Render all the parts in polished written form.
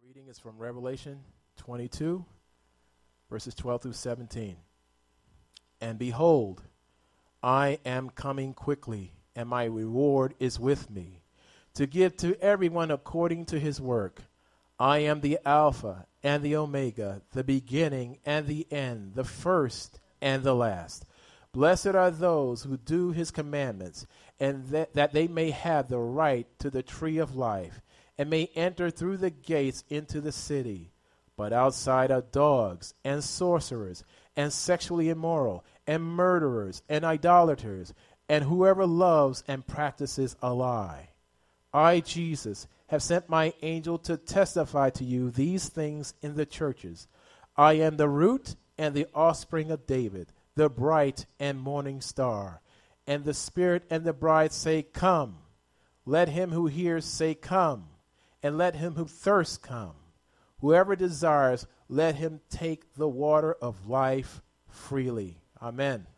Reading is from Revelation 22, verses 12 through 17. And behold, I am coming quickly, and my reward is with me, to give to everyone according to his work. I am the Alpha and the Omega, the beginning and the end, the first and the last. Blessed are those who do his commandments, and that they may have the right to the tree of life, and may enter through the gates into the city. But outside are dogs, and sorcerers, and sexually immoral, and murderers, and idolaters, and whoever loves and practices a lie. I, Jesus, have sent my angel to testify to you these things in the churches. I am the root and the offspring of David, the bright and morning star. And the Spirit and the bride say, Come. Let him who hears say, Come. And let him who thirsts come. Whoever desires, let him take the water of life freely. Amen.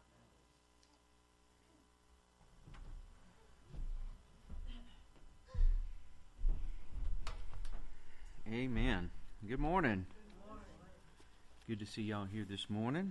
Amen. Good morning. Good to see y'all here this morning.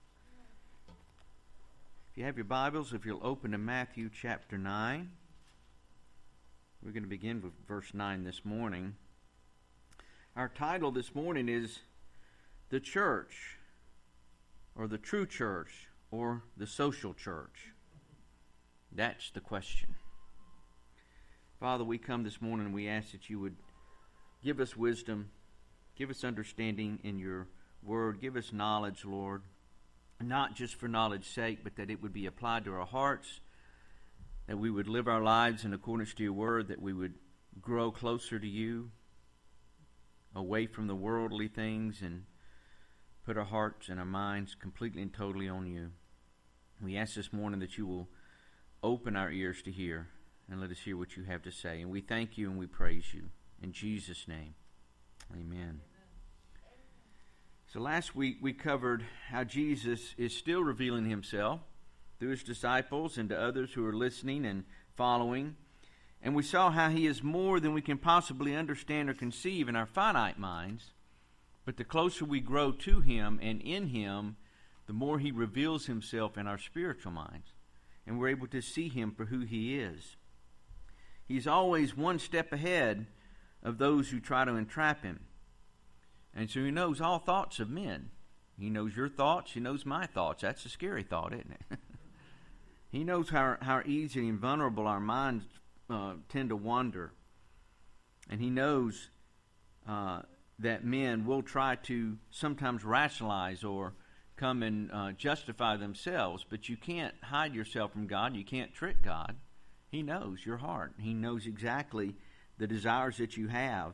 If you have your Bibles, if you'll open to Matthew chapter 9. We're going to begin with verse 9 this morning. Our title this morning is The Church, or the True Church, or the Social Church. That's the question. Father, we come this morning and we ask that you would give us wisdom, give us understanding in your word, give us knowledge, Lord, not just for knowledge's sake, but that it would be applied to our hearts, that we would live our lives in accordance to your word, that we would grow closer to you, away from the worldly things, and put our hearts and our minds completely and totally on you. We ask this morning that you will open our ears to hear, and let us hear what you have to say. And we thank you and we praise you. In Jesus' name, amen. So last week we covered how Jesus is still revealing himself through his disciples and to others who are listening and following. And we saw how he is more than we can possibly understand or conceive in our finite minds. But the closer we grow to him and in him, the more he reveals himself in our spiritual minds. And we're able to see him for who he is. He's always one step ahead of those who try to entrap him. And so he knows all thoughts of men. He knows your thoughts. He knows my thoughts. That's a scary thought, isn't it? He knows how easy and vulnerable our minds tend to wander. And he knows that men will try to sometimes rationalize or come and justify themselves. But you can't hide yourself from God. You can't trick God. He knows your heart. He knows exactly the desires that you have.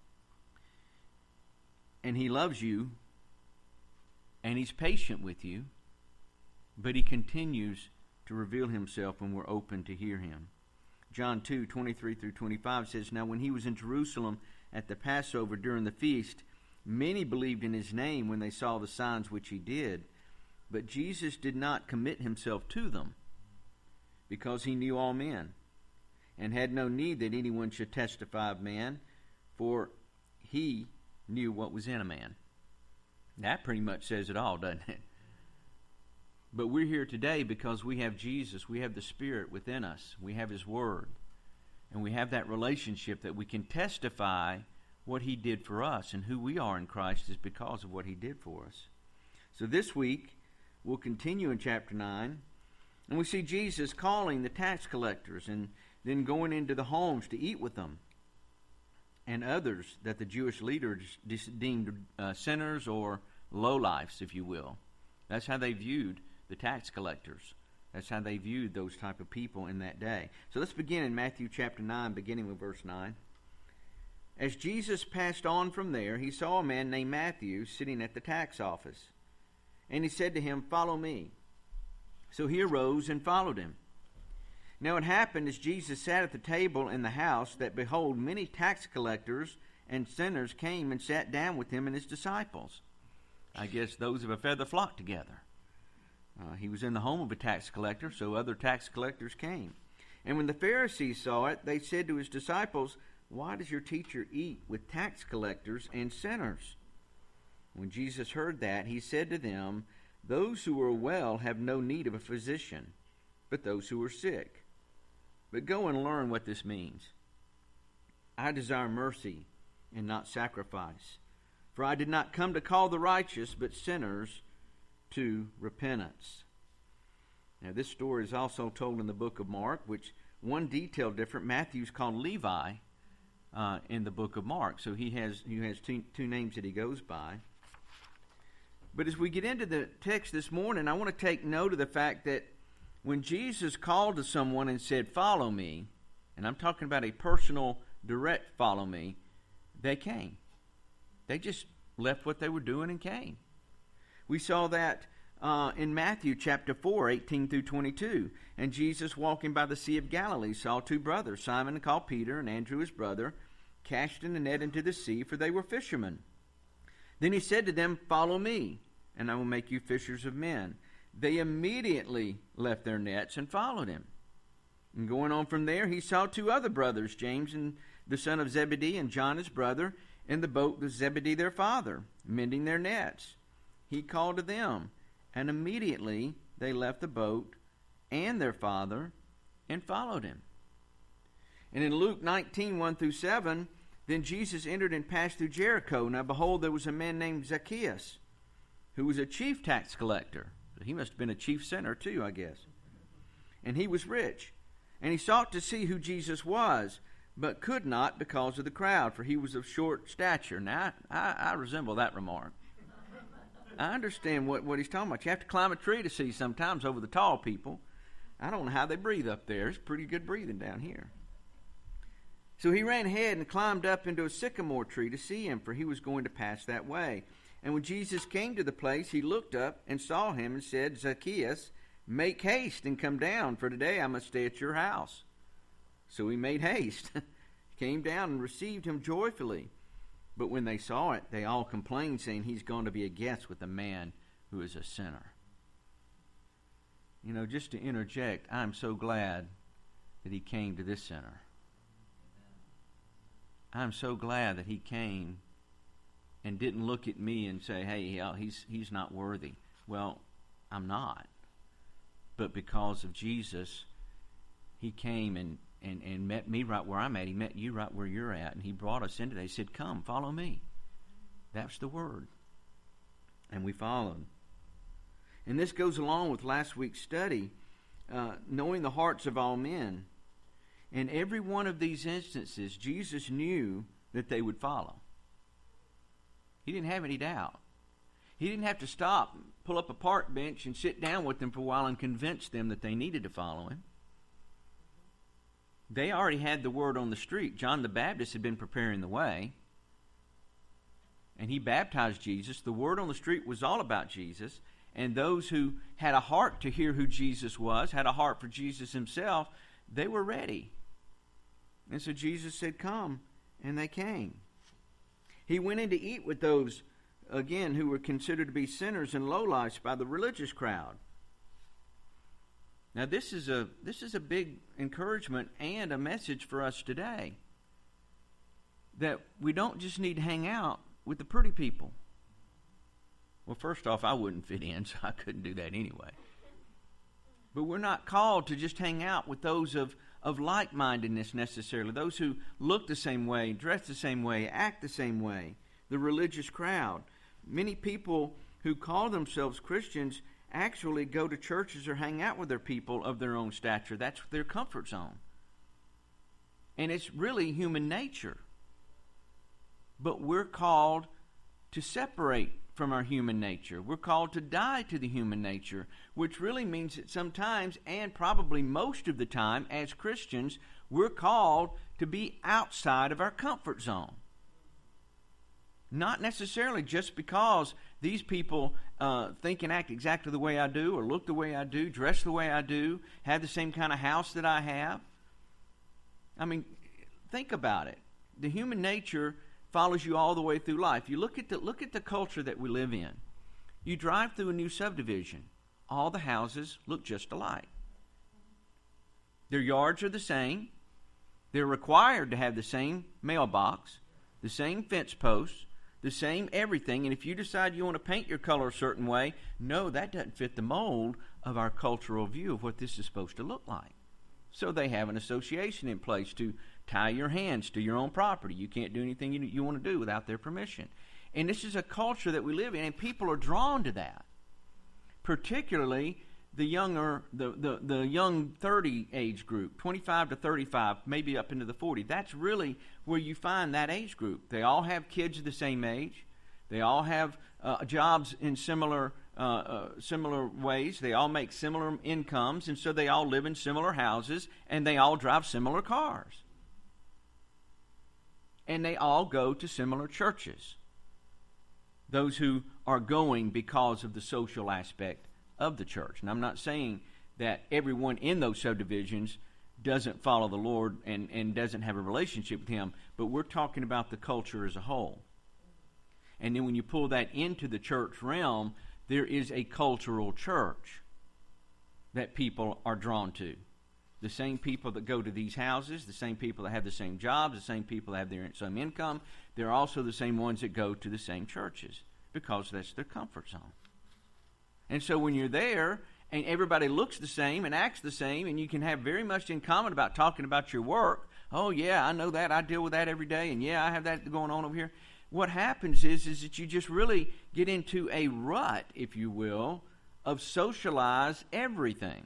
And he loves you. And he's patient with you. But he continues to reveal himself when we're open to hear him. John 2:23 through 25 says, Now when he was in Jerusalem at the Passover during the feast, many believed in his name when they saw the signs which he did. But Jesus did not commit himself to them, because he knew all men, and had no need that anyone should testify of man, for he knew what was in a man. That pretty much says it all, doesn't it? But we're here today because we have Jesus, we have the Spirit within us, we have his word, and we have that relationship that we can testify what he did for us, and who we are in Christ is because of what he did for us. So this week, we'll continue in chapter 9, and we see Jesus calling the tax collectors and then going into the homes to eat with them, and others that the Jewish leaders deemed sinners or lowlifes, if you will. That's how they viewed the tax collectors. That's how they viewed those type of people in that day. So let's begin in Matthew chapter 9, beginning with verse 9. As Jesus passed on from there, he saw a man named Matthew sitting at the tax office. And he said to him, Follow me. So he arose and followed him. Now it happened as Jesus sat at the table in the house that, behold, many tax collectors and sinners came and sat down with him and his disciples. I guess those of a feather flocked together. He was in the home of a tax collector, so other tax collectors came. And when the Pharisees saw it, they said to his disciples, "Why does your teacher eat with tax collectors and sinners?" When Jesus heard that, he said to them, "Those who are well have no need of a physician, but those who are sick. But go and learn what this means. I desire mercy and not sacrifice, for I did not come to call the righteous, but sinners to repentance." Now, this story is also told in the book of Mark, which one detail different. Matthew's called Levi in the book of Mark, so he has two names that he goes by. But as we get into the text this morning, I want to take note of the fact that when Jesus called to someone and said, "Follow me," and I'm talking about a personal, direct follow me, they came. They just left what they were doing and came. We saw that in Matthew chapter 4, 18 through 22. "And Jesus, walking by the Sea of Galilee, saw two brothers, Simon called Peter and Andrew his brother, casting a net into the sea, for they were fishermen. Then he said to them, 'Follow me, and I will make you fishers of men.' They immediately left their nets and followed him. And going on from there, he saw two other brothers, James and the son of Zebedee and John his brother, in the boat with Zebedee their father, mending their nets. He called to them, and immediately they left the boat and their father and followed him." And in Luke 19, 1 through 7, "Then Jesus entered and passed through Jericho. Now behold, there was a man named Zacchaeus, who was a chief tax collector." So he must have been a chief sinner too, I guess. "And he was rich. And he sought to see who Jesus was, but could not because of the crowd, for he was of short stature." Now, I resemble that remark. I understand what he's talking about. You have to climb a tree to see sometimes over the tall people. I don't know how they breathe up there. It's pretty good breathing down here. "So he ran ahead and climbed up into a sycamore tree to see him, for he was going to pass that way. And when Jesus came to the place, he looked up and saw him and said, 'Zacchaeus, make haste and come down, for today I must stay at your house.' So he made haste, came down and received him joyfully. But when they saw it, they all complained, saying, 'He's going to be a guest with a man who is a sinner.'" You know, just to interject, I'm so glad that he came to this sinner. I'm so glad that he came and didn't look at me and say, "Hey, he's not worthy." Well, I'm not. But because of Jesus, he came and met me right where I'm at. He met you right where you're at. And he brought us into that. He said, "Come, follow me." That's the word. And we followed. And this goes along with last week's study, knowing the hearts of all men. In every one of these instances, Jesus knew that they would follow. He didn't have any doubt. He didn't have to stop, pull up a park bench, and sit down with them for a while and convince them that they needed to follow him. They already had the word on the street. John the Baptist had been preparing the way, and he baptized Jesus. The word on the street was all about Jesus, and those who had a heart to hear who Jesus was, had a heart for Jesus himself, they were ready. And so Jesus said, "Come," and they came. He went in to eat with those, again, who were considered to be sinners and lowlifes by the religious crowd. Now, this is a big encouragement and a message for us today, that we don't just need to hang out with the pretty people. Well, first off, I wouldn't fit in, so I couldn't do that anyway. But we're not called to just hang out with those of like-mindedness necessarily, those who look the same way, dress the same way, act the same way, the religious crowd. Many people who call themselves Christians actually go to churches or hang out with their people of their own stature. That's their comfort zone. And it's really human nature. But we're called to separate from our human nature. We're called to die to the human nature, which really means that sometimes, and probably most of the time, as Christians, we're called to be outside of our comfort zone. Not necessarily just because these people think and act exactly the way I do, or look the way I do, dress the way I do, have the same kind of house that I have. I mean, think about it. The human nature follows you all the way through life. You look at the culture that we live in. You drive through a new subdivision. All the houses look just alike. Their yards are the same. They're required to have the same mailbox, the same fence posts, the same everything. And if you decide you want to paint your color a certain way, no, that doesn't fit the mold of our cultural view of what this is supposed to look like. So they have an association in place to tie your hands to your own property. You can't do anything you want to do without their permission. And this is a culture that we live in, and people are drawn to that. Particularly the younger, the young 30 age group, 25 to 35, maybe up into the 40. That's really where you find that age group. They all have kids of the same age. They all have jobs in similar ways. They all make similar incomes, and so they all live in similar houses, and they all drive similar cars. And they all go to similar churches. Those who are going because of the social aspect of the church. And I'm not saying that everyone in those subdivisions doesn't follow the Lord and doesn't have a relationship with Him, but we're talking about the culture as a whole. And then when you pull that into the church realm, there is a cultural church that people are drawn to. The same people that go to these houses, the same people that have the same jobs, the same people that have their same income, they're also the same ones that go to the same churches because that's their comfort zone. And so when you're there and everybody looks the same and acts the same, and you can have very much in common about talking about your work, oh yeah, I know that, I deal with that every day, and yeah, I have that going on over here. What happens is that you just really get into a rut, if you will, of socialize everything.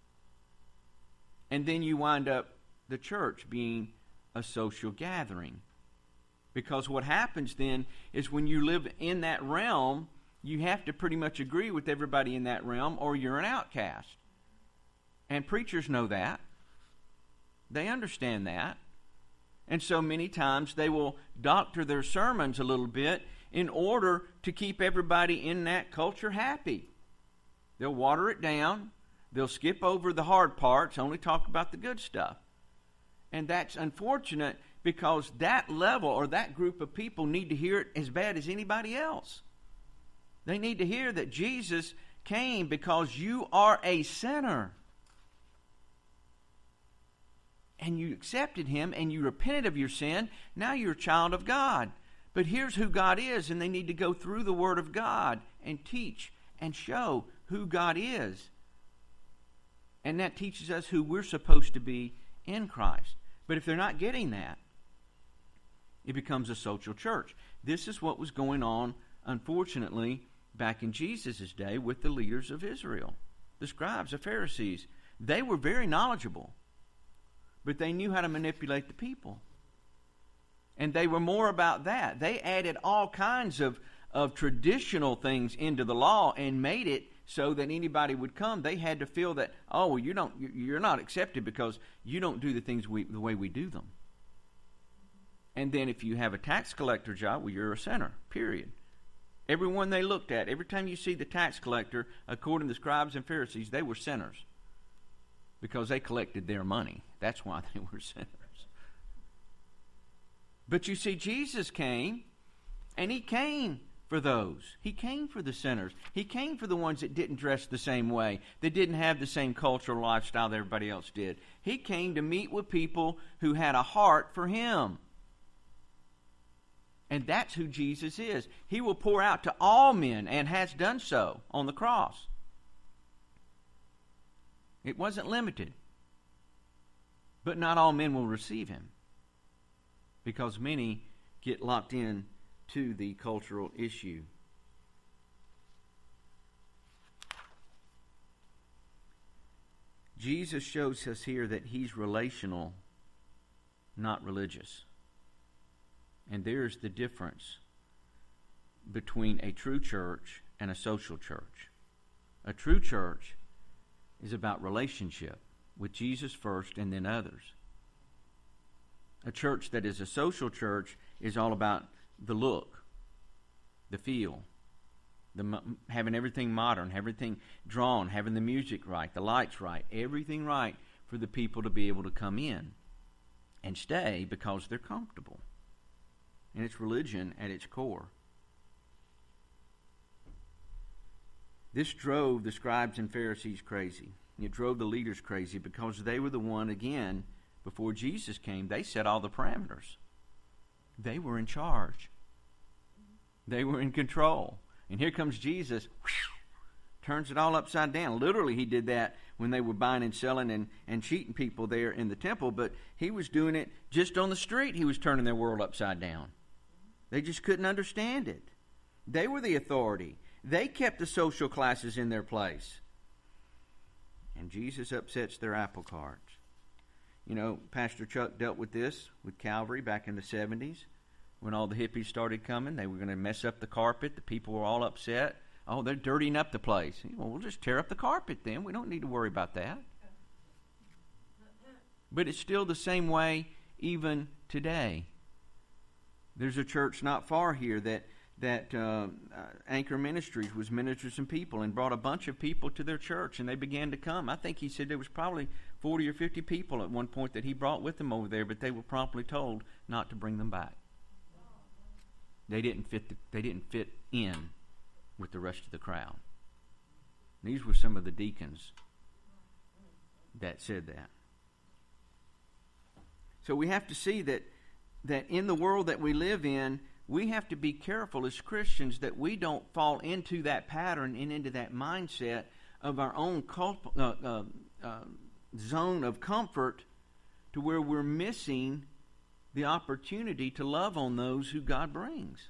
And then you wind up the church being a social gathering. Because what happens then is when you live in that realm, you have to pretty much agree with everybody in that realm or you're an outcast. And preachers know that. They understand that. And so many times they will doctor their sermons a little bit in order to keep everybody in that culture happy. They'll water it down. They'll skip over the hard parts, only talk about the good stuff. And that's unfortunate because that level or that group of people need to hear it as bad as anybody else. They need to hear that Jesus came because you are a sinner. And you accepted Him and you repented of your sin. Now you're a child of God. But here's who God is, and they need to go through the Word of God and teach and show who God is. And that teaches us who we're supposed to be in Christ. But if they're not getting that, it becomes a social church. This is what was going on, unfortunately, back in Jesus' day with the leaders of Israel. The scribes, the Pharisees. They were very knowledgeable, but they knew how to manipulate the people. And they were more about that. They added all kinds of traditional things into the law and made it so that anybody would come. They had to feel that, oh, well, you're not accepted because you don't do the things the way we do them. And then if you have a tax collector job, well, you're a sinner, period. Everyone they looked at, every time you see the tax collector, according to the scribes and Pharisees, they were sinners because they collected their money. That's why they were sinners. But you see, Jesus came, and He came for those. He came for the sinners. He came for the ones that didn't dress the same way, that didn't have the same cultural lifestyle that everybody else did. He came to meet with people who had a heart for Him. And that's who Jesus is. He will pour out to all men and has done so on the cross. It wasn't limited. But not all men will receive Him because many get locked in to the cultural issue. Jesus shows us here that He's relational, not religious. And there's the difference between a true church and a social church. A true church is about relationship with Jesus first and then others. A church that is a social church is all about the look, the feel, having everything modern, everything drawn, having the music right, the lights right, everything right for the people to be able to come in and stay because they're comfortable. And it's religion at its core. This drove the scribes and Pharisees crazy. It drove the leaders crazy because they were the one, again, before Jesus came, they set all the parameters. They were in charge. They were in control. And here comes Jesus, turns it all upside down. Literally, he did that when they were buying and selling and cheating people there in the temple, but he was doing it just on the street. He was turning their world upside down. They just couldn't understand it. They were the authority. They kept the social classes in their place. And Jesus upsets their apple carts. You know, Pastor Chuck dealt with this with Calvary back in the 70s when all the hippies started coming. They were going to mess up the carpet. The people were all upset. Oh, they're dirtying up the place. Well, we'll just tear up the carpet then. We don't need to worry about that. But it's still the same way even today. There's a church not far here that Anchor Ministries was ministering some people and brought a bunch of people to their church, and they began to come. I think he said there was probably 40 or 50 people at one point that he brought with him over there, but they were promptly told not to bring them back. They didn't fit in with the rest of the crowd. These were some of the deacons that said that. So we have to see that in the world that we live in, we have to be careful as Christians that we don't fall into that pattern and into that mindset of our own zone of comfort to where we're missing the opportunity to love on those who God brings.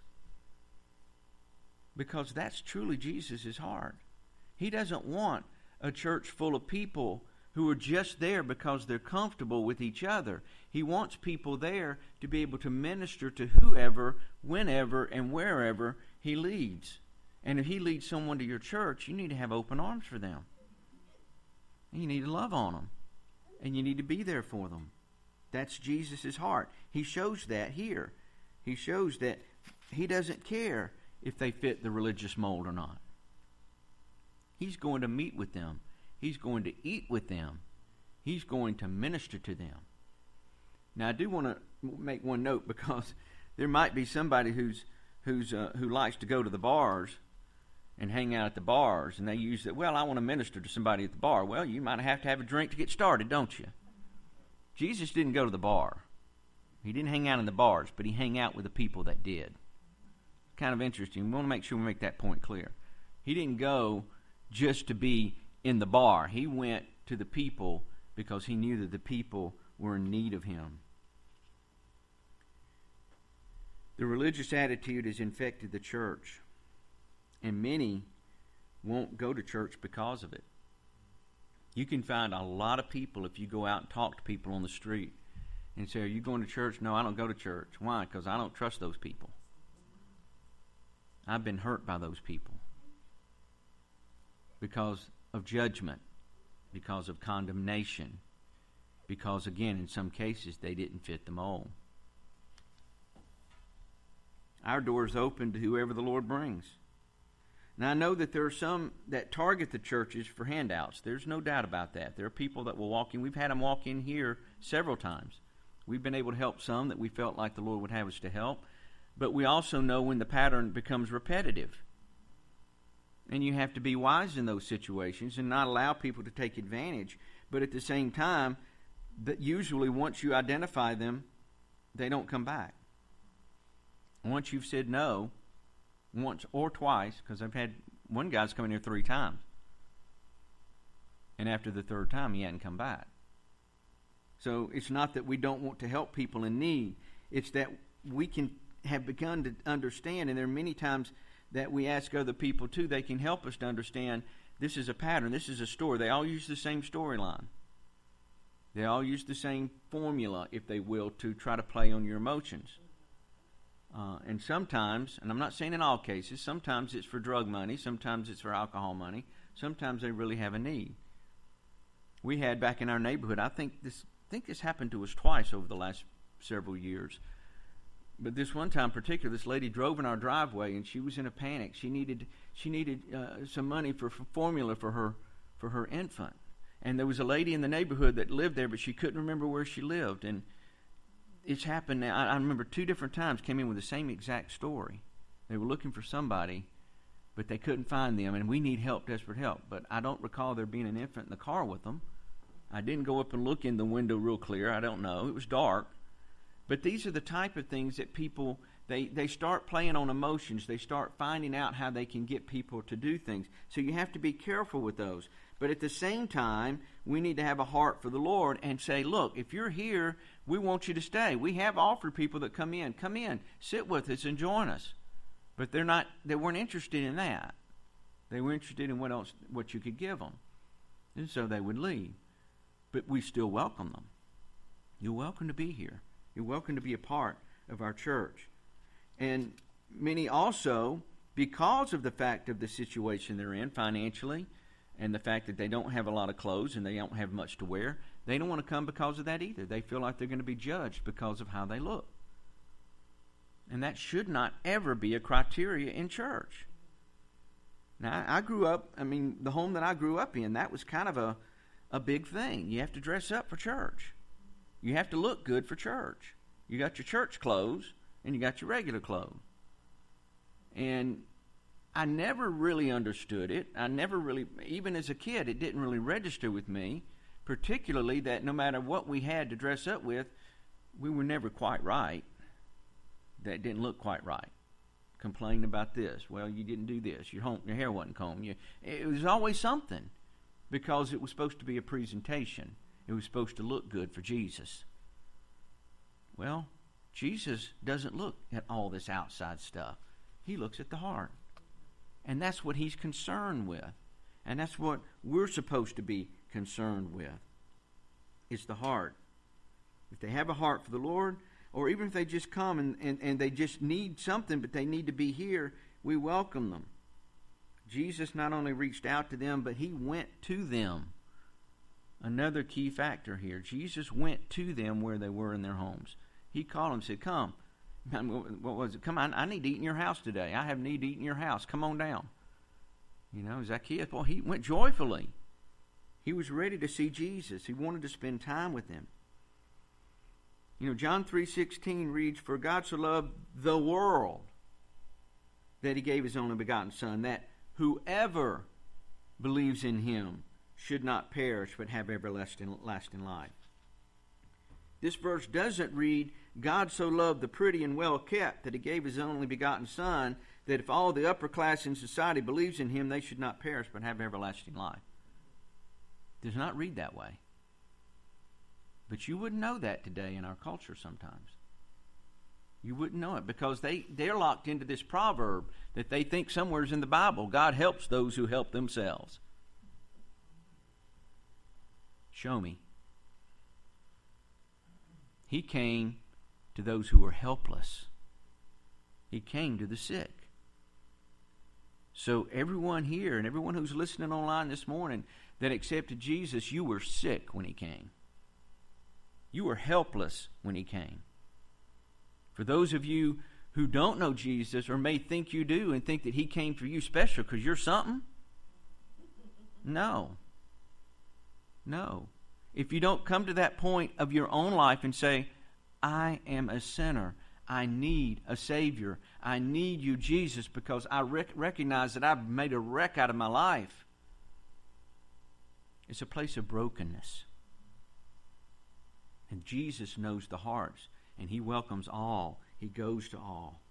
Because that's truly Jesus' heart. He doesn't want a church full of people who are just there because they're comfortable with each other. He wants people there to be able to minister to whoever, whenever, and wherever he leads. And if he leads someone to your church, you need to have open arms for them. And you need to love on them. And you need to be there for them. That's Jesus' heart. He shows that here. He shows that he doesn't care if they fit the religious mold or not. He's going to meet with them. He's going to eat with them. He's going to minister to them. Now, I do want to make one note because there might be somebody who likes to go to the bars and hang out at the bars, and they use that. Well, I want to minister to somebody at the bar. Well, you might have to have a drink to get started, don't you? Jesus didn't go to the bar. He didn't hang out in the bars, but he hung out with the people that did. Kind of interesting. We want to make sure we make that point clear. He didn't go just to be in the bar. He went to the people because he knew that the people were in need of him. The religious attitude has infected the church, and many won't go to church because of it. You can find a lot of people if you go out and talk to people on the street and say, "Are you going to church?" "No, I don't go to church." Why? Because I don't trust those people. I've been hurt by those people because of judgment, because of condemnation, because, again, in some cases, they didn't fit the mold. Our door's open to whoever the Lord brings. Now, I know that there are some that target the churches for handouts. There's no doubt about that. There are people that will walk in. We've had them walk in here several times. We've been able to help some that we felt like the Lord would have us to help. But we also know when the pattern becomes repetitive. And you have to be wise in those situations and not allow people to take advantage. But at the same time, that usually once you identify them, they don't come back. Once you've said no, once or twice, because I've had one guy's come in here 3 times. And after the 3rd time, he hadn't come back. So it's not that we don't want to help people in need. It's that we can have begun to understand, and there are many times that we ask other people too, they can help us to understand this is a pattern, this is a story. They all use the same storyline. They all use the same formula, if they will, to try to play on your emotions. And sometimes, and I'm not saying in all cases, sometimes it's for drug money, sometimes it's for alcohol money, sometimes they really have a need. We had back in our neighborhood, I think this happened to us twice over the last several years. But this one time in particular, this lady drove in our driveway and she was in a panic. She needed some money for formula for her infant. And there was a lady in the neighborhood that lived there, but she couldn't remember where she lived. And it's happened now. I remember 2 different times came in with the same exact story. They were looking for somebody but they couldn't find them, and we need help, desperate help. But I don't recall there being an infant in the car with them. I didn't go up and look in the window real clear. I don't know. It was dark. But these are the type of things that people, they start playing on emotions. They start finding out how they can get people to do things. So you have to be careful with those. But at the same time, we need to have a heart for the Lord and say, look, if you're here, we want you to stay. We have offered people that come in, sit with us and join us. But they weren't interested in that. They were interested in what you could give them. And so they would leave. But we still welcome them. You're welcome to be here. You're welcome to be a part of our church. And many also, because of the fact of the situation they're in financially, and the fact that they don't have a lot of clothes and they don't have much to wear, they don't want to come because of that either. They feel like they're going to be judged because of how they look. And that should not ever be a criteria in church. Now, I grew up, the home that I grew up in, that was kind of a big thing. You have to dress up for church. You have to look good for church. You got your church clothes and you got your regular clothes. And I never really understood it. Even as a kid, it didn't really register with me, particularly that no matter what we had to dress up with, we were never quite right. That didn't look quite right. Complain about this. Well, you didn't do this. Your hair wasn't combed. It was always something, because it was supposed to be a presentation. It was supposed to look good for Jesus. Well, Jesus doesn't look at all this outside stuff. He looks at the heart. And that's what he's concerned with. And that's what we're supposed to be concerned with. It's the heart. If they have a heart for the Lord, or even if they just come and they just need something, but they need to be here, we welcome them. Jesus not only reached out to them, but he went to them. Another key factor here. Jesus went to them where they were in their homes. He called them and said, come. What was it? Come on, I need to eat in your house today. I have need to eat in your house. Come on down. Zacchaeus, well, he went joyfully. He was ready to see Jesus. He wanted to spend time with him. John 3:16 reads, for God so loved the world that he gave his only begotten Son, that whoever believes in him should not perish but have everlasting life. This verse doesn't read, God so loved the pretty and well-kept that he gave his only begotten Son, that if all the upper class in society believes in him, they should not perish but have everlasting life. It does not read that way. But you wouldn't know that today in our culture sometimes. You wouldn't know it because they're locked into this proverb that they think somewhere's in the Bible. God helps those who help themselves. Show me. He came to those who were helpless. He came to the sick. So everyone here and everyone who's listening online this morning that accepted Jesus, you were sick when he came. You were helpless when he came. For those of you who don't know Jesus or may think you do and think that he came for you special because you're something, no. If you don't come to that point of your own life and say, I am a sinner, I need a Savior, I need you, Jesus, because I recognize that I've made a wreck out of my life. It's a place of brokenness. And Jesus knows the hearts, and he welcomes all. He goes to all.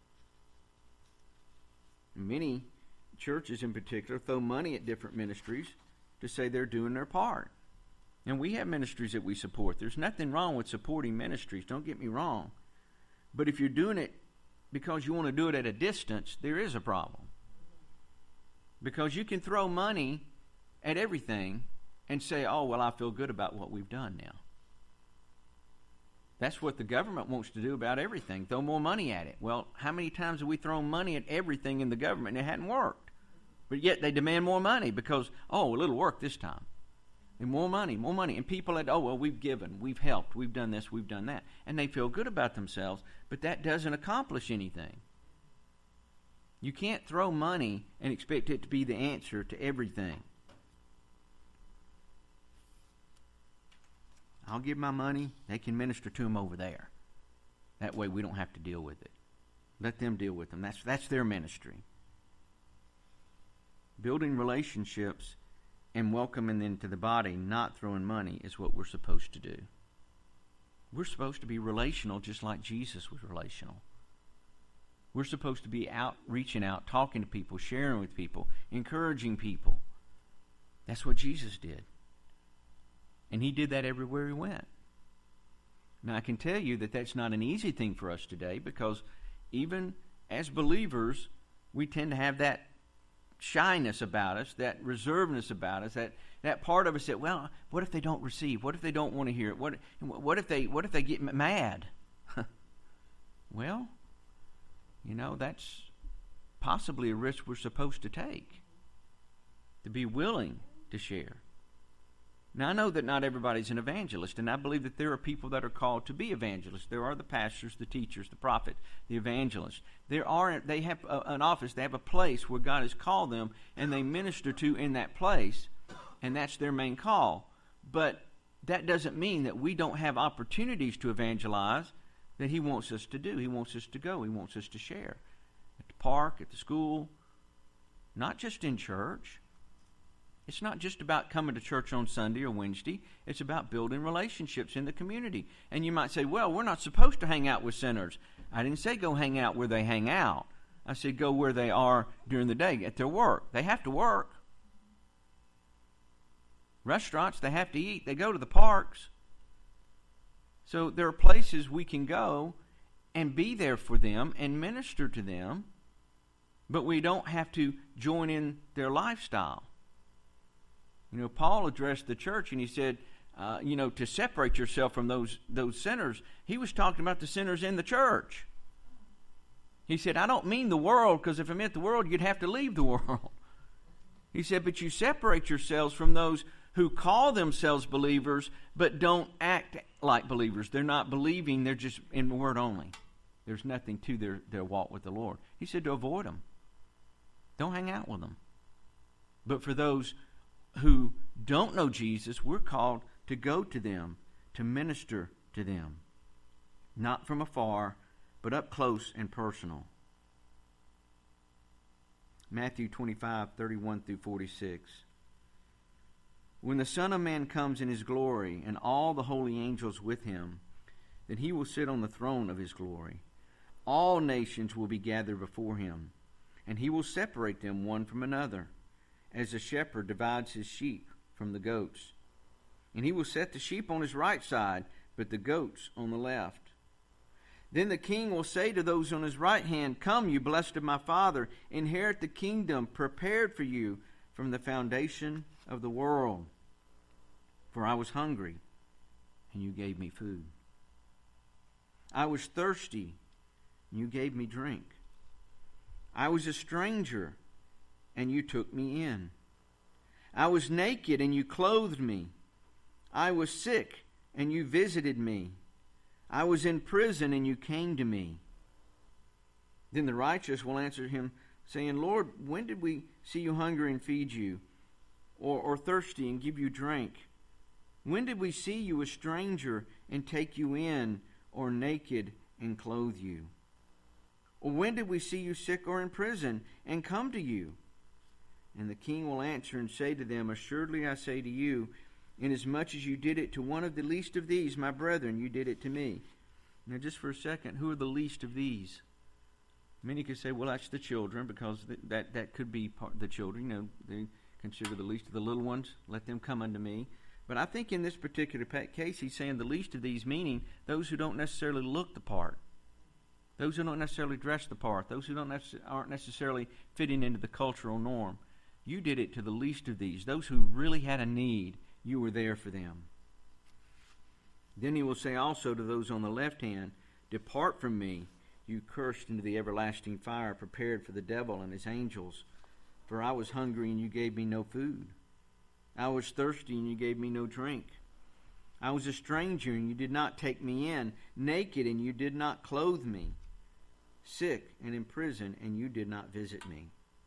Many churches in particular throw money at different ministries to say they're doing their part. And we have ministries that we support. There's nothing wrong with supporting ministries, don't get me wrong. But if you're doing it because you want to do it at a distance, there is a problem. Because you can throw money at everything and say, oh, well, I feel good about what we've done now. That's what the government wants to do about everything, throw more money at it. Well, how many times have we thrown money at everything in the government and it hadn't worked? But yet they demand more money because, oh, it'll work this time. And more money. And people that, oh, well, we've given, we've helped, we've done this, we've done that. And they feel good about themselves, but that doesn't accomplish anything. You can't throw money and expect it to be the answer to everything. I'll give my money, they can minister to them over there. That way we don't have to deal with it. Let them deal with them. That's their ministry. building relationships and welcoming them to the body, not throwing money, is what we're supposed to do. We're supposed to be relational just like Jesus was relational. We're supposed to be out, reaching out, talking to people, sharing with people, encouraging people. That's what Jesus did. And he did that everywhere he went. Now, I can tell you that that's not an easy thing for us today, because even as believers, we tend to have that shyness about us, that reservedness about us, that part of us that, well, what if they don't receive? What if they don't want to hear it? What if they get mad? Well, that's possibly a risk we're supposed to take, to be willing to share. Now, I know that not everybody's an evangelist, and I believe that there are people that are called to be evangelists. There are the pastors, the teachers, the prophets, the evangelists. They have an office, they have a place where God has called them, and they minister to in that place, and that's their main call. But that doesn't mean that we don't have opportunities to evangelize that he wants us to do. He wants us to go. He wants us to share. At the park, at the school, not just in church. It's not just about coming to church on Sunday or Wednesday. It's about building relationships in the community. And you might say, well, we're not supposed to hang out with sinners. I didn't say go hang out where they hang out. I said go where they are during the day, at their work. They have to work. Restaurants, they have to eat. They go to the parks. So there are places we can go and be there for them and minister to them, but we don't have to join in their lifestyle. Paul addressed the church and he said, to separate yourself from those sinners. He was talking about the sinners in the church. He said, I don't mean the world, because if I meant the world, you'd have to leave the world. He said, but you separate yourselves from those who call themselves believers but don't act like believers. They're not believing, they're just in the word only. There's nothing to their walk with the Lord. He said to avoid them. Don't hang out with them. But for those who don't know Jesus, we're called to go to them, to minister to them. Not from afar, but up close and personal. Matthew 25:31-46. When the Son of Man comes in his glory, and all the holy angels with him, then he will sit on the throne of his glory. All nations will be gathered before him, and he will separate them one from another, as a shepherd divides his sheep from the goats. And he will set the sheep on his right side, but the goats on the left. Then the king will say to those on his right hand, Come, you blessed of my Father, inherit the kingdom prepared for you from the foundation of the world. For I was hungry, and you gave me food. I was thirsty, and you gave me drink. I was a stranger, and you took me in. I was naked, and you clothed me. I was sick, and you visited me. I was in prison, and you came to me. Then the righteous will answer him, saying, Lord, when did we see you hungry and feed you, or thirsty and give you drink? When did we see you a stranger and take you in, or naked and clothe you? Or when did we see you sick or in prison and come to you? And the king will answer and say to them, Assuredly I say to you, inasmuch as you did it to one of the least of these, my brethren, you did it to me. Now just for a second, who are the least of these? Many could say, well, that's the children, because that could be the children. They consider the least of the little ones. Let them come unto me. But I think in this particular case, he's saying the least of these, meaning those who don't necessarily look the part. Those who don't necessarily dress the part. Those who aren't necessarily fitting into the cultural norm. You did it to the least of these. Those who really had a need, you were there for them. Then he will say also to those on the left hand, Depart from me, you cursed, into the everlasting fire prepared for the devil and his angels. For I was hungry, and you gave me no food. I was thirsty, and you gave me no drink. I was a stranger, and you did not take me in. Naked, and you did not clothe me. Sick and in prison, and you did not visit me.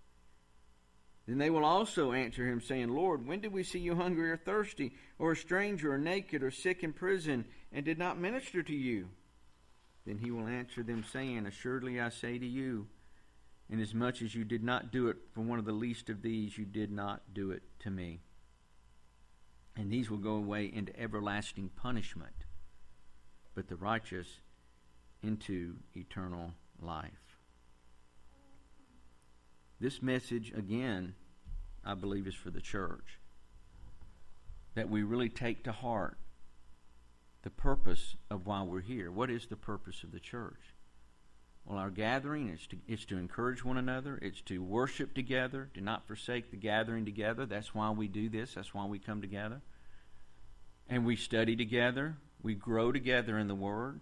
Then they will also answer him, saying, Lord, when did we see you hungry or thirsty, or a stranger, or naked, or sick in prison, and did not minister to you? Then he will answer them, saying, Assuredly I say to you, Inasmuch as you did not do it for one of the least of these, you did not do it to me. And these will go away into everlasting punishment, but the righteous into eternal life. This message, again, I believe is for the church. That we really take to heart the purpose of why we're here. What is the purpose of the church? Well, our gathering is to encourage one another. It's to worship together, to not forsake the gathering together. That's why we do this. That's why we come together. And we study together. We grow together in the Word.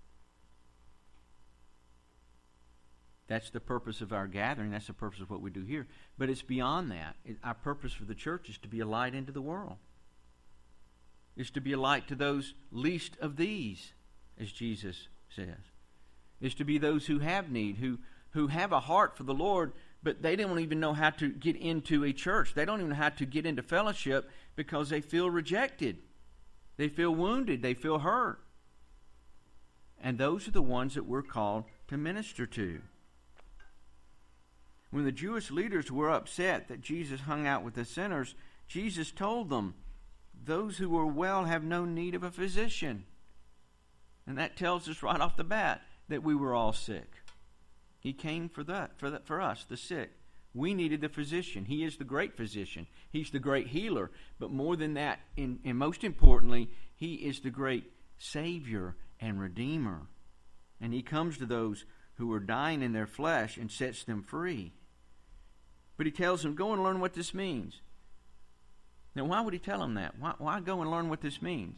That's the purpose of our gathering. That's the purpose of what we do here. But it's beyond that. Our purpose for the church is to be a light into the world. It's to be a light to those least of these, as Jesus says. It's to be those who have need, who have a heart for the Lord, but they don't even know how to get into a church. They don't even know how to get into fellowship because they feel rejected. They feel wounded. They feel hurt. And those are the ones that we're called to minister to. When the Jewish leaders were upset that Jesus hung out with the sinners, Jesus told them, those who are well have no need of a physician. And that tells us right off the bat that we were all sick. He came for us, the sick. We needed the physician. He is the great physician. He's the great healer. But more than that, and most importantly, He is the great Savior and Redeemer. And He comes to those who are dying in their flesh and sets them free. But He tells them, go and learn what this means. Now, why would He tell them that? Why go and learn what this means?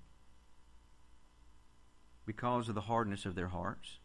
Because of the hardness of their hearts.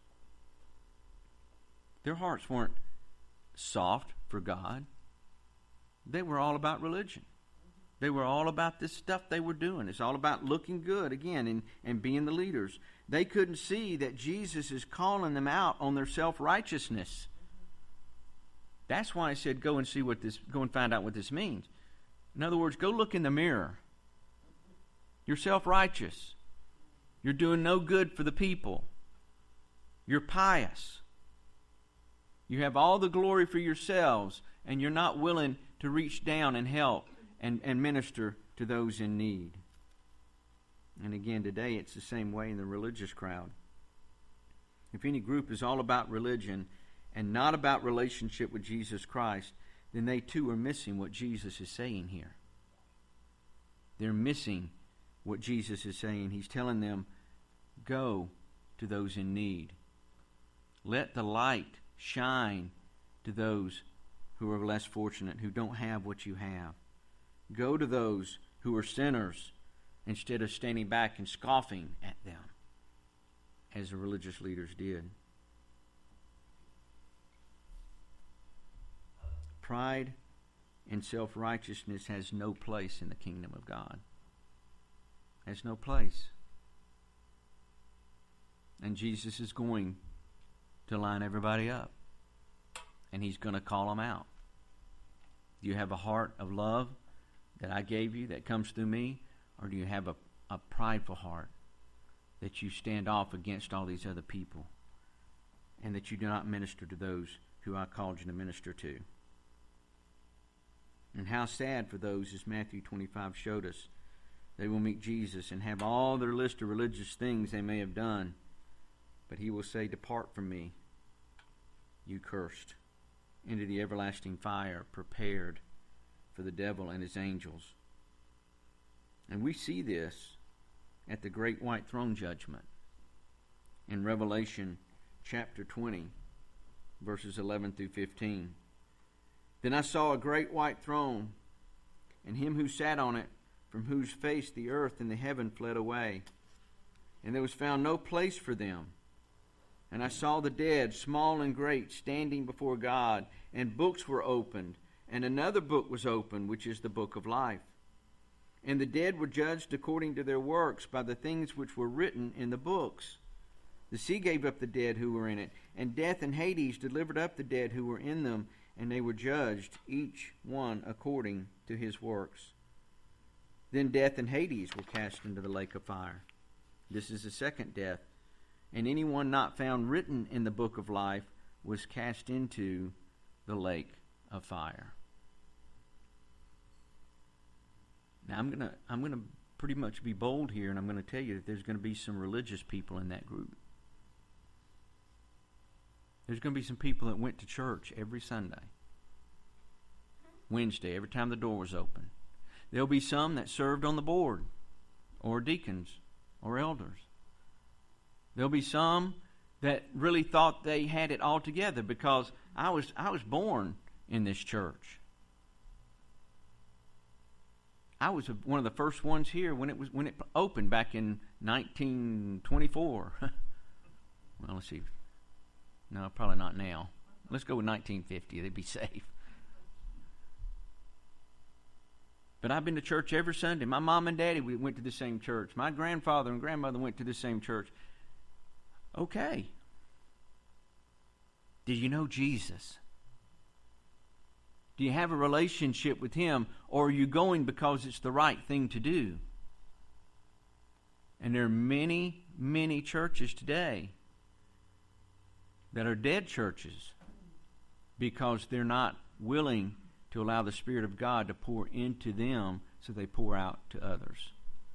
Their hearts weren't soft for God. They were all about religion. They were all about this stuff they were doing. It's all about looking good, again, and being the leaders. They couldn't see that Jesus is calling them out on their self-righteousness. That's why He said, go and find out what this means. In other words, go look in the mirror. You're self-righteous. You're doing no good for the people. You're pious. You have all the glory for yourselves, and you're not willing to reach down and help and minister to those in need. And again, today it's the same way in the religious crowd. If any group is all about religion and not about relationship with Jesus Christ, then they too are missing what Jesus is saying here. They're missing what Jesus is saying. He's telling them, go to those in need. Let the light shine to those who are less fortunate, who don't have what you have. Go to those who are sinners instead of standing back and scoffing at them, as the religious leaders did. Pride and self-righteousness has no place in the kingdom of God. Has no place. And Jesus is going to line everybody up. And He's going to call them out. Do you have a heart of love that I gave you that comes through me? Or do you have a prideful heart that you stand off against all these other people and that you do not minister to those who I called you to minister to? And how sad for those, as Matthew 25 showed us, they will meet Jesus and have all their list of religious things they may have done, but He will say, depart from me, you cursed, into the everlasting fire prepared for the devil and his angels. And we see this at the great white throne judgment in Revelation chapter 20, verses 11 through 15. Then I saw a great white throne, and Him who sat on it, from whose face the earth and the heaven fled away, and there was found no place for them. And I saw the dead, small and great, standing before God, and books were opened, and another book was opened, which is the book of life. And the dead were judged according to their works by the things which were written in the books. The sea gave up the dead who were in it, and death and Hades delivered up the dead who were in them, and they were judged, each one according to his works. Then death and Hades were cast into the lake of fire. This is the second death. And anyone not found written in the book of life was cast into the lake of fire. Now I'm gonna pretty much be bold here, and I'm going to tell you that there's going to be some religious people in that group. There's going to be some people that went to church every Sunday, Wednesday, every time the door was open. There'll be some that served on the board, or deacons, or elders. There'll be some that really thought they had it all together, because I was born in this church. I was one of the first ones here when it opened back in 1924. Well, let's see. No, probably not now. Let's go with 1950. They'd be safe. But I've been to church every Sunday. My mom and daddy went to the same church. My grandfather and grandmother went to the same church. Okay. Did you know Jesus? Do you have a relationship with Him, or are you going because it's the right thing to do? And there are many, many churches today that are dead churches because they're not willing to allow the Spirit of God to pour into them, so they pour out to others.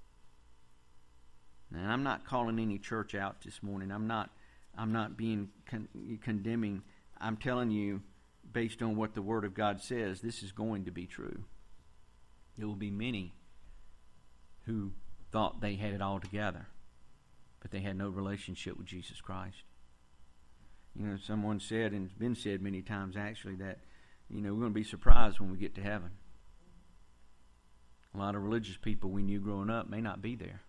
And I'm not calling any church out this morning. I'm not being condemning. I'm telling you, based on what the Word of God says, this is going to be true. There will be many who thought they had it all together, but they had no relationship with Jesus Christ. You know, someone said, and it's been said many times actually, that, you know, we're going to be surprised when we get to heaven. A lot of religious people we knew growing up may not be there.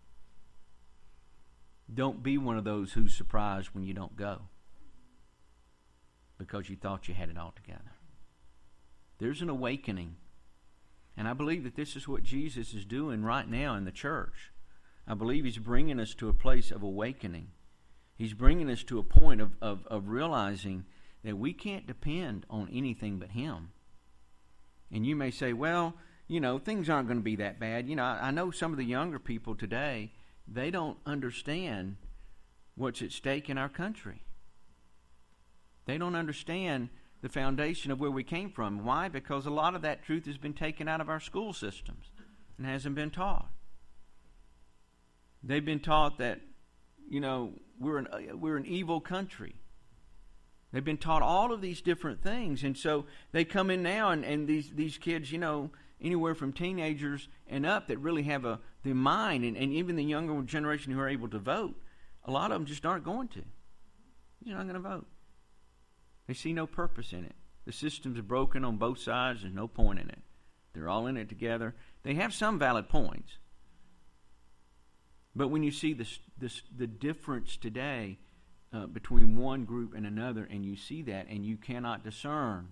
Don't be one of those who's surprised when you don't go, because you thought you had it all together. There's an awakening. And I believe that this is what Jesus is doing right now in the church. I believe He's bringing us to a place of awakening. He's bringing us to a point of realizing that we can't depend on anything but Him. And you may say, well, you know, things aren't going to be that bad. You know, I know some of the younger people today, they don't understand what's at stake in our country. They don't understand the foundation of where we came from. Why? Because a lot of that truth has been taken out of our school systems and hasn't been taught. They've been taught that, you know, we're an evil country. They've been taught all of these different things, and so they come in now, and these kids, you know, anywhere from teenagers and up, that really have the mind, and even the younger generation who are able to vote, a lot of them just aren't going to. You're not going to vote. They see no purpose in it. The systems are broken on both sides. There's no point in it. They're all in it together. They have some valid points. But when you see the difference today between one group and another, and you see that and you cannot discern,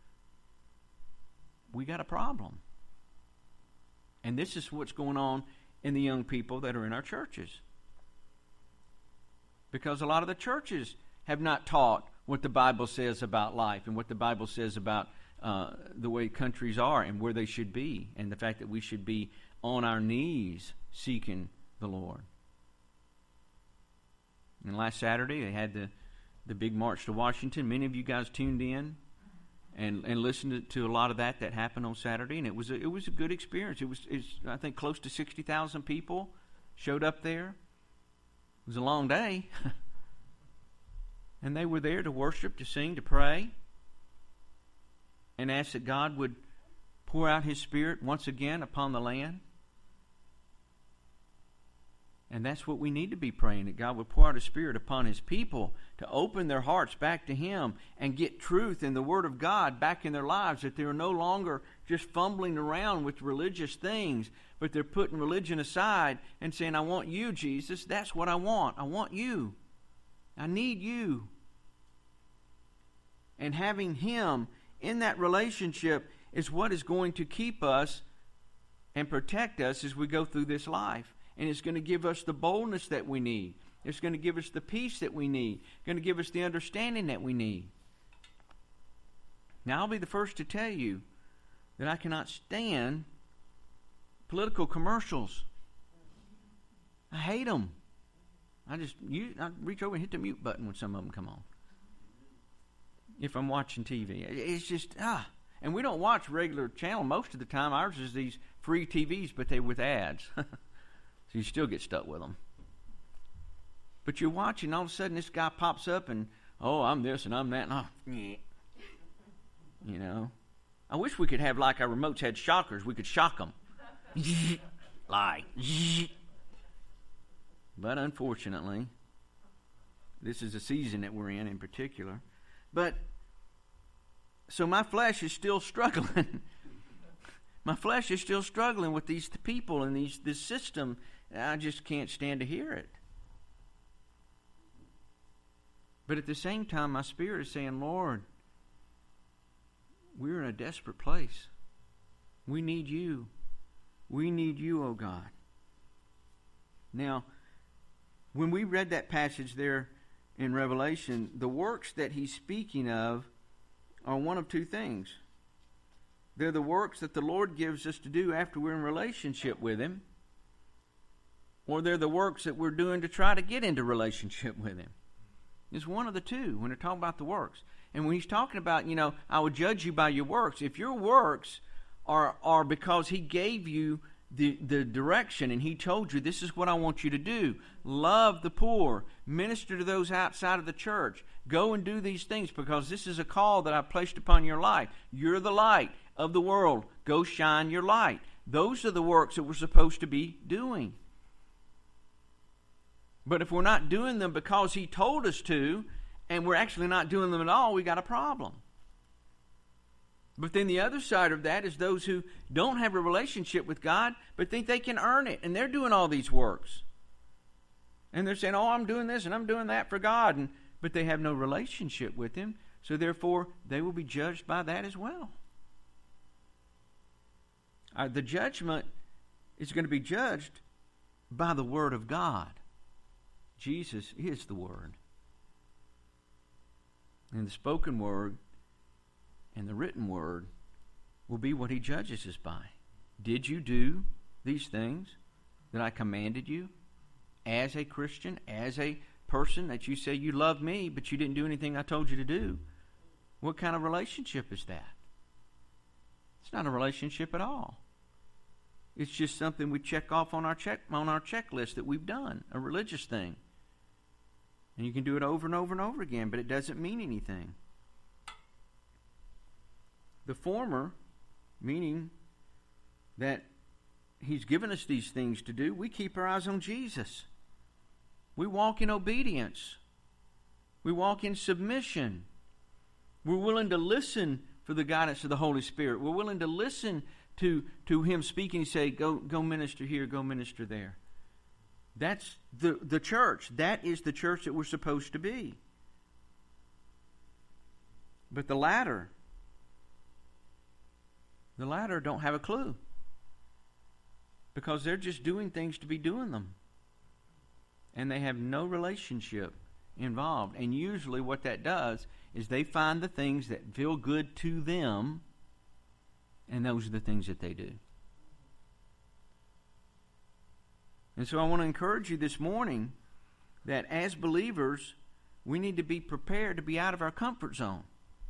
we got a problem. And this is what's going on in the young people that are in our churches. Because a lot of the churches have not taught what the Bible says about life and what the Bible says about the way countries are and where they should be, and the fact that we should be on our knees seeking the Lord. And last Saturday they had the big march to Washington. Many of you guys tuned in and listened to a lot of that happened on Saturday, and it was a good experience. It's I think close to 60,000 people showed up there. It was a long day. And they were there to worship, to sing, to pray, and ask that God would pour out His Spirit once again upon the land. And that's what we need to be praying, that God would pour out His Spirit upon His people to open their hearts back to Him and get truth and the Word of God back in their lives, that they're no longer just fumbling around with religious things, but they're putting religion aside and saying, I want you, Jesus. That's what I want. I want you. I need you. And having Him in that relationship is what is going to keep us and protect us as we go through this life. And it's going to give us the boldness that we need. It's going to give us the peace that we need. It's going to give us the understanding that we need. Now, I'll be the first to tell you that I cannot stand political commercials. I hate them. I reach over and hit the mute button when some of them come on. if I'm watching TV. It's just, and we don't watch regular channel most of the time. Ours is these free TVs, but they're with ads. So you still get stuck with them. But you're watching, all of a sudden this guy pops up and, oh, I'm this and I'm that. And you know. I wish we could have, like our remotes had shockers. We could shock them. Lie. But unfortunately, this is a season that we're in particular. But, so my flesh is still struggling. My flesh is still struggling with these people and this system. I just can't stand to hear it. But at the same time, my spirit is saying, Lord, we're in a desperate place. We need you. We need you, oh God. Now, when we read that passage there in Revelation, the works that he's speaking of are one of two things. They're the works that the Lord gives us to do after we're in relationship with him, or they're the works that we're doing to try to get into relationship with him. It's one of the two when they're talking about the works. And when he's talking about, I will judge you by your works. If your works are because he gave you the direction and he told you this is what I want you to do. Love the poor. Minister to those outside of the church. Go and do these things because this is a call that I've placed upon your life. You're the light of the world. Go shine your light. Those are the works that we're supposed to be doing. But if we're not doing them because he told us to, and we're actually not doing them at all, we got a problem. But then the other side of that is those who don't have a relationship with God, but think they can earn it, and they're doing all these works. And they're saying, oh, I'm doing this and I'm doing that for God, but they have no relationship with him, so therefore they will be judged by that as well. The judgment is going to be judged by the Word of God. Jesus is the Word. And the spoken Word and the written Word will be what he judges us by. Did you do these things that I commanded you as a Christian, as a person that you say you love me, but you didn't do anything I told you to do? What kind of relationship is that? It's not a relationship at all. It's just something we check off on our checklist that we've done, a religious thing. And you can do it over and over and over again, but it doesn't mean anything. The former, meaning that he's given us these things to do, we keep our eyes on Jesus. We walk in obedience. We walk in submission. We're willing to listen for the guidance of the Holy Spirit. We're willing to listen to him speaking and say, go minister here, go minister there. That's the church. That is the church that we're supposed to be. But the latter don't have a clue. Because they're just doing things to be doing them. And they have no relationship involved. And usually what that does is they find the things that feel good to them, and those are the things that they do. And so I want to encourage you this morning that as believers, we need to be prepared to be out of our comfort zone.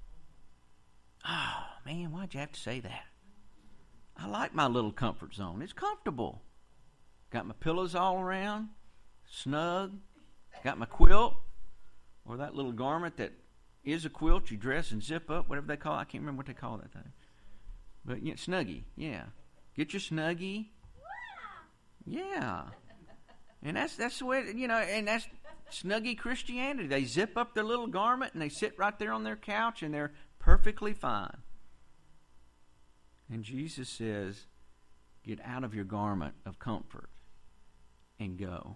Oh, man, why'd you have to say that? I like my little comfort zone. It's comfortable. Got my pillows all around, snug. Got my quilt, or that little garment that is a quilt you dress and zip up, whatever they call it. I can't remember what they call that thing. But yeah, Snuggie, yeah. Get your Snuggie. Yeah. And that's the way, and that's Snuggie Christianity. They zip up their little garment and they sit right there on their couch and they're perfectly fine. And Jesus says, get out of your garment of comfort and go.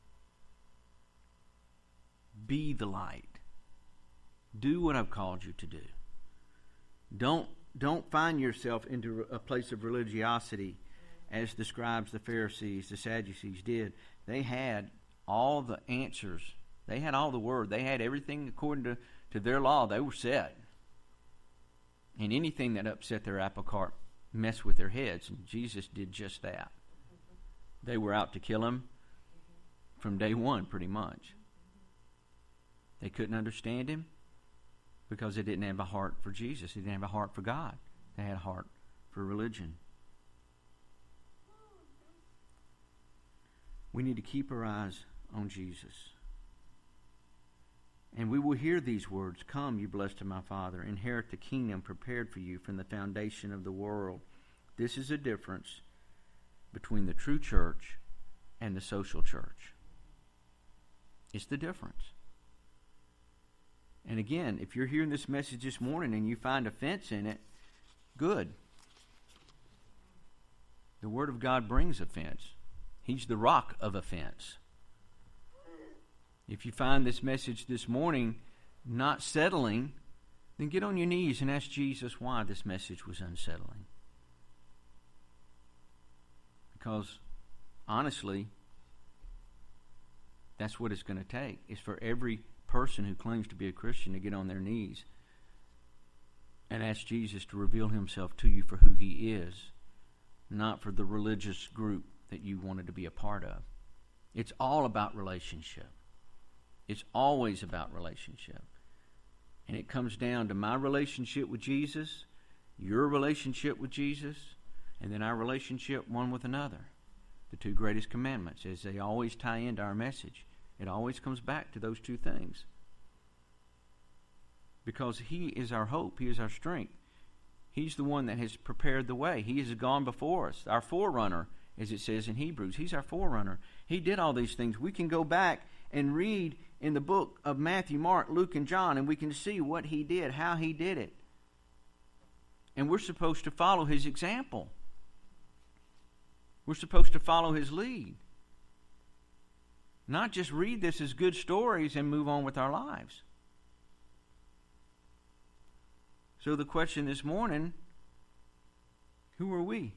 Be the light. Do what I've called you to do. Don't find yourself into a place of religiosity as the scribes, the Pharisees, the Sadducees did. They had all the answers. They had all the word. They had everything according to their law. They were set. And anything that upset their apple cart messed with their heads. And Jesus did just that. They were out to kill him from day one, pretty much. They couldn't understand him. because they didn't have a heart for Jesus. They didn't have a heart for God. They had a heart for religion. We need to keep our eyes on Jesus. And we will hear these words, "Come, you blessed of my Father, inherit the kingdom prepared for you from the foundation of the world." This is a difference between the true church and the social church. It's the difference. And again, if you're hearing this message this morning and you find offense in it, good. The Word of God brings offense. He's the rock of offense. If you find this message this morning not settling, then get on your knees and ask Jesus why this message was unsettling. Because, honestly, that's what it's going to take, is for every person who claims to be a Christian to get on their knees and ask Jesus to reveal himself to you for who he is, not for the religious group that you wanted to be a part of. It's all about relationship. It's always about relationship. And it comes down to my relationship with Jesus, your relationship with Jesus, and then our relationship one with another. The two greatest commandments, as they always tie into our message. It always comes back to those two things. Because he is our hope. He is our strength. He's the one that has prepared the way. He has gone before us. Our forerunner, as it says in Hebrews. He's our forerunner. He did all these things. We can go back and read in the book of Matthew, Mark, Luke, and John, and we can see what he did, how he did it. And we're supposed to follow his example. We're supposed to follow his lead. Not just read this as good stories and move on with our lives. So the question this morning, who are we?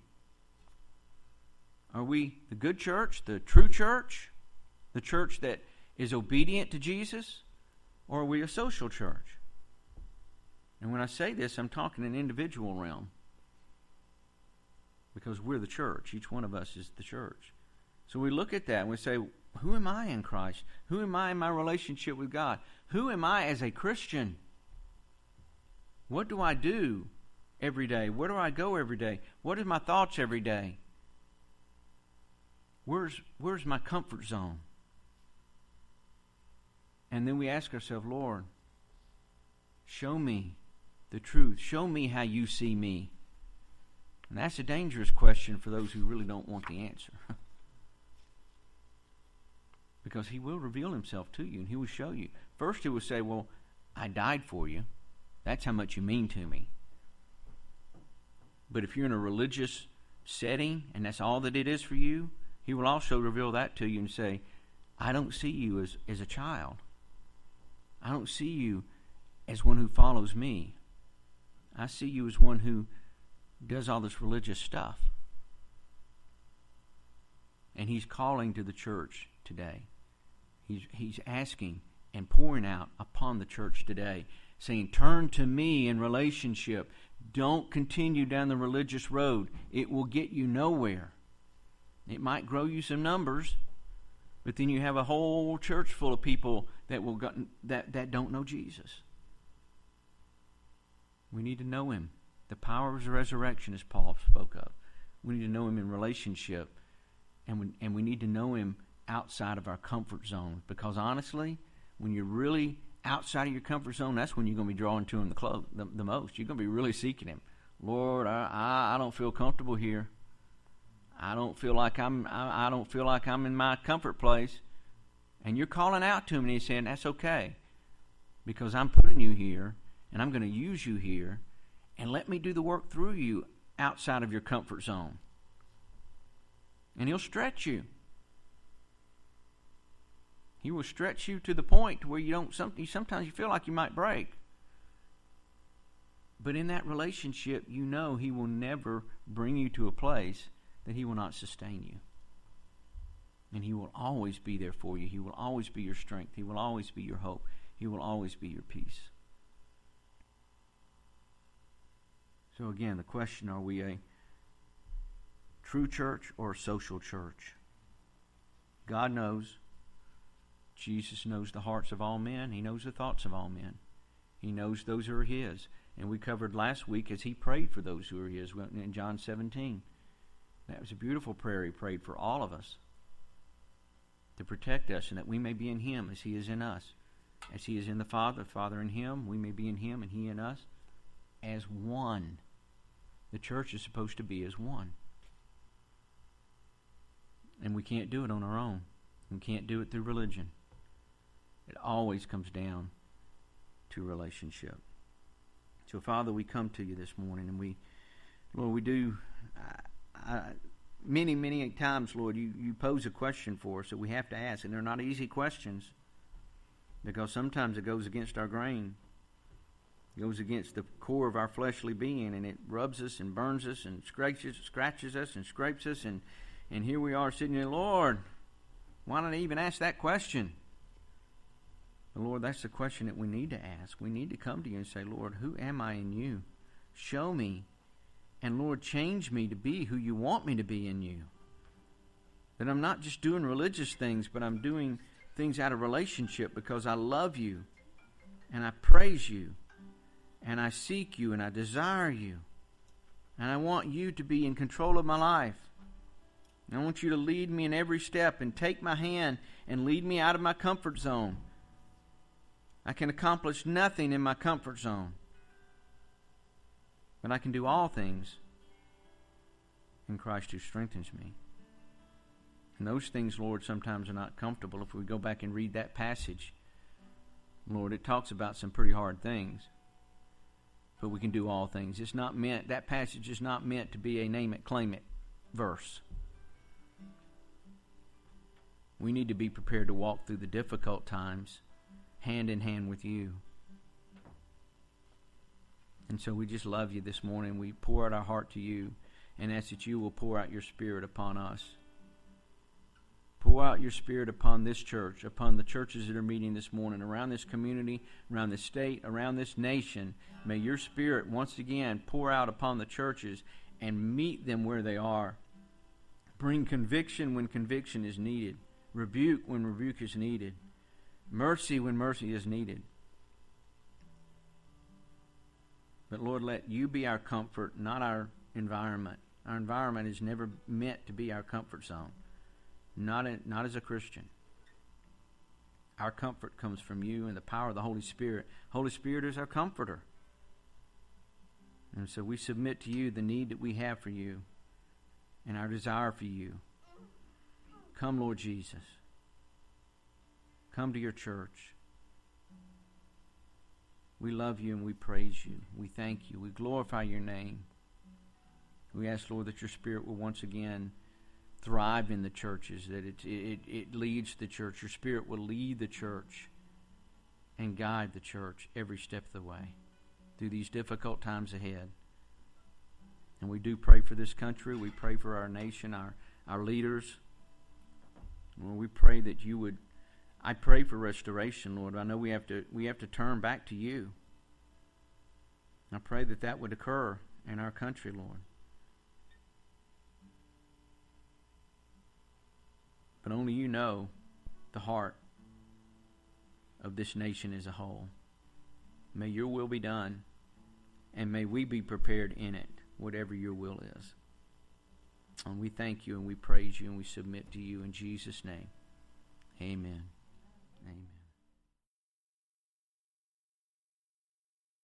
Are we the good church, the true church, the church that is obedient to Jesus, or are we a social church? And when I say this, I'm talking in an individual realm. Because we're the church. Each one of us is the church. So we look at that and we say, who am I in Christ? Who am I in my relationship with God? Who am I as a Christian? What do I do every day? Where do I go every day? What are my thoughts every day? Where's my comfort zone? And then we ask ourselves, Lord, show me the truth. Show me how you see me. And that's a dangerous question for those who really don't want the answer. Because he will reveal himself to you and he will show you. First he will say, well, I died for you. That's how much you mean to me. But if you're in a religious setting and that's all that it is for you, he will also reveal that to you and say, I don't see you as a child. I don't see you as one who follows me. I see you as one who does all this religious stuff. And he's calling to the church today. He's asking and pouring out upon the church today, saying, turn to me in relationship. Don't continue down the religious road. It will get you nowhere. It might grow you some numbers, but then you have a whole church full of people that don't know Jesus. We need to know him. The power of his resurrection, as Paul spoke of. We need to know him in relationship, and we need to know him outside of our comfort zone. Because honestly, when you're really outside of your comfort zone, that's when you're going to be drawing to him the most. You're going to be really seeking him. Lord, I don't feel comfortable here. I don't feel like I'm in my comfort place. And you're calling out to him, and he's saying, that's okay, because I'm putting you here, and I'm going to use you here, and let me do the work through you outside of your comfort zone. And he'll stretch you. He will stretch you to the point where sometimes you feel like you might break. But in that relationship, you know he will never bring you to a place that he will not sustain you. And he will always be there for you. He will always be your strength. He will always be your hope. He will always be your peace. So again, the question, are we a true church or a social church? God knows. Jesus knows the hearts of all men. He knows the thoughts of all men. He knows those who are His. And we covered last week as He prayed for those who are His in John 17. That was a beautiful prayer He prayed for all of us to protect us and that we may be in Him as He is in us. As He is in the Father, Father in Him, we may be in Him and He in us as one. The church is supposed to be as one. And we can't do it on our own. We can't do it through religion. It always comes down to relationship. So, Father, we come to You this morning, and Lord, we do. Many times, Lord, you pose a question for us that we have to ask, and they're not easy questions because sometimes it goes against our grain. It goes against the core of our fleshly being, and it rubs us and burns us and scratches us and scrapes us, and here we are sitting there, Lord, why don't I even ask that question? But Lord, that's the question that we need to ask. We need to come to You and say, Lord, who am I in You? Show me. And Lord, change me to be who You want me to be in You. That I'm not just doing religious things, but I'm doing things out of relationship because I love You. And I praise You. And I seek You and I desire You. And I want You to be in control of my life. And I want You to lead me in every step and take my hand and lead me out of my comfort zone. I can accomplish nothing in my comfort zone. But I can do all things in Christ who strengthens me. And those things, Lord, sometimes are not comfortable. If we go back and read that passage, Lord, it talks about some pretty hard things. But we can do all things. It's not meant, that passage is not meant to be a name it, claim it verse. We need to be prepared to walk through the difficult times hand in hand with You. And so we just love You this morning. We pour out our heart to You and ask that You will pour out Your Spirit upon us. Pour out Your Spirit upon this church, upon the churches that are meeting this morning, around this community, around this state, around this nation. May Your Spirit once again pour out upon the churches and meet them where they are. Bring conviction when conviction is needed. Rebuke when rebuke is needed. Mercy when mercy is needed. But Lord, let You be our comfort, not our environment. Our environment is never meant to be our comfort zone. Not as a Christian. Our comfort comes from You and the power of the Holy Spirit. Holy Spirit is our comforter. And so we submit to You the need that we have for You and our desire for You. Come, Lord Jesus. Come to Your church. We love You and we praise You. We thank You. We glorify Your name. We ask, Lord, that Your Spirit will once again thrive in the churches, that it leads the church. Your Spirit will lead the church and guide the church every step of the way through these difficult times ahead. And we do pray for this country. We pray for our nation, our leaders. Lord, we pray that You would. I pray for restoration, Lord. I know we have to turn back to You. I pray that would occur in our country, Lord. But only You know the heart of this nation as a whole. May Your will be done, and may we be prepared in it, whatever Your will is. And we thank You and we praise You and we submit to You in Jesus' name. Amen. Amen.